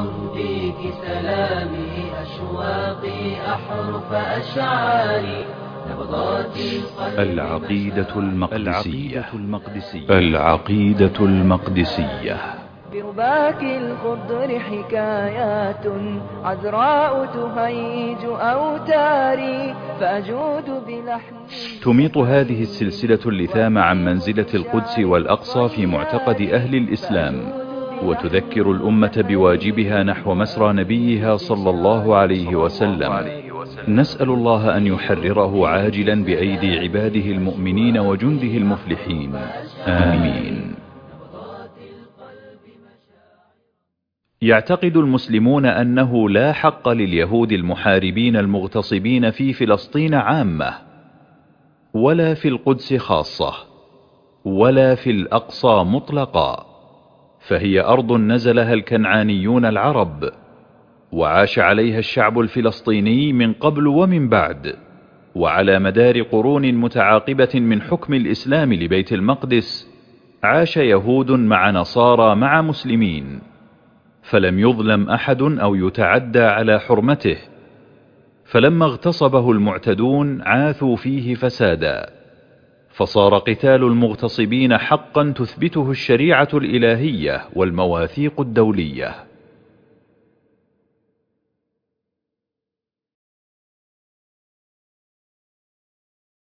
فيك سلامي أشواقي أحرف أشعاري نبضات العقيدة المقدسية. العقيدة المقدسية. برباك الخضر حكايات عذراء تهيج أوتاري فأجود بلحن. تميط هذه السلسلة اللثام عن منزلة القدس والأقصى في معتقد أهل الإسلام، وتذكر الأمة بواجبها نحو مسرى نبيها صلى الله عليه وسلم. نسأل الله أن يحرره عاجلا بأيدي عباده المؤمنين وجنده المفلحين، آمين. يعتقد المسلمون أنه لا حق لليهود المحاربين المغتصبين في فلسطين عامة، ولا في القدس خاصة، ولا في الأقصى مطلقا، فهي أرض نزلها الكنعانيون العرب، وعاش عليها الشعب الفلسطيني من قبل ومن بعد، وعلى مدار قرون متعاقبة من حكم الإسلام لبيت المقدس عاش يهود مع نصارى مع مسلمين، فلم يظلم أحد أو يتعدى على حرمته. فلما اغتصبه المعتدون عاثوا فيه فسادا، فصار قتال المغتصبين حقا تثبته الشريعة الإلهية والمواثيق الدولية.